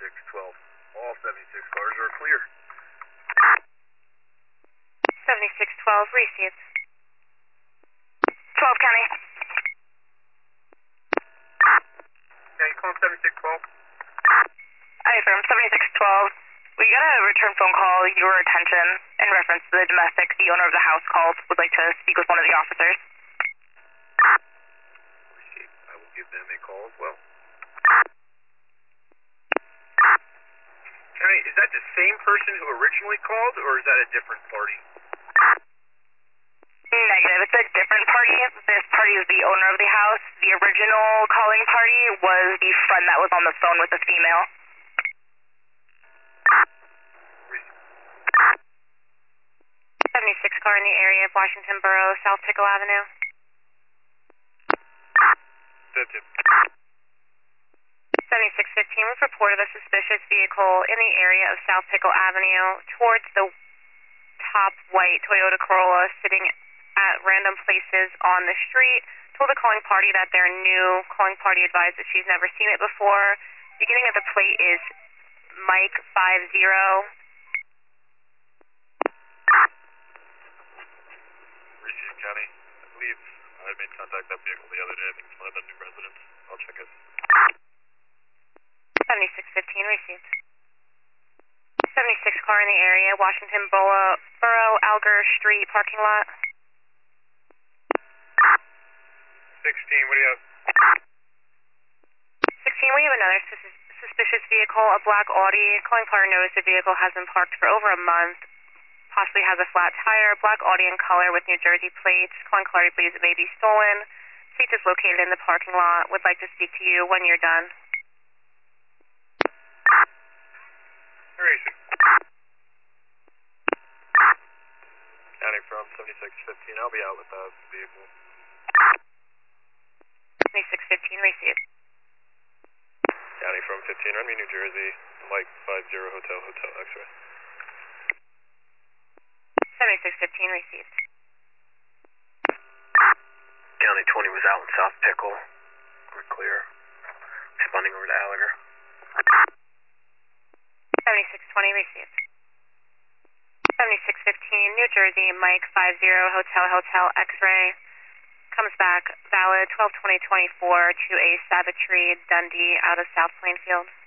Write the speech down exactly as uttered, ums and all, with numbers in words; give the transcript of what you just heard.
seventy-six twelve. All seventy-six cars are clear. seventy-six twelve, received. twelve County. Yeah, you calling seventy-six twelve? I affirm, seventy-six twelve. We got a return phone call, your attention, in reference to the domestic. The owner of the house called, would like to speak with one of the officers. Received. I will give them a call as well. County, is that the same person who originally called, or is that a different party? Negative. It's a different party. This party is the owner of the house. The original calling party was the friend that was on the phone with the female. seventy-six car in the area of Washington Borough, South Pickle Avenue. Detective. seventy-six fifteen was reported a suspicious vehicle in the area of South Pickle Avenue towards the top white Toyota Corolla sitting at random places on the street. Told the calling party that they're new. Calling party advised that she's never seen it before. Beginning of the plate is Mike five zero. Received, County. I believe I made contact that vehicle the other day. I think it's one of the new residents. I'll check it. seventy-six fifteen received. seventy-six car in the area, Washington Borough, Borough Alger Street parking lot. sixteen, what do you have? sixteen, we have another sus- suspicious vehicle, a black Audi. Calling party noticed the vehicle has been parked for over a month. Possibly has a flat tire, black Audi in color with New Jersey plates. Calling party believes it may be stolen. Seat is located in the parking lot. Would like to speak to you when you're done. Racing. County from seventy-six fifteen. I'll be out with the vehicle. seventy-six fifteen received. County from fifteen, run me New Jersey, Mike five zero Hotel Hotel X-ray. seventy-six fifteen received. County twenty was out in South Pickle. We're clear. Responding over to Alger. seventy-six twenty received. seventy-six fifteen, New Jersey, Mike five zero Hotel Hotel X-ray. Comes back valid twelve twenty twenty-four to a Savitry Dundee out of South Plainfield.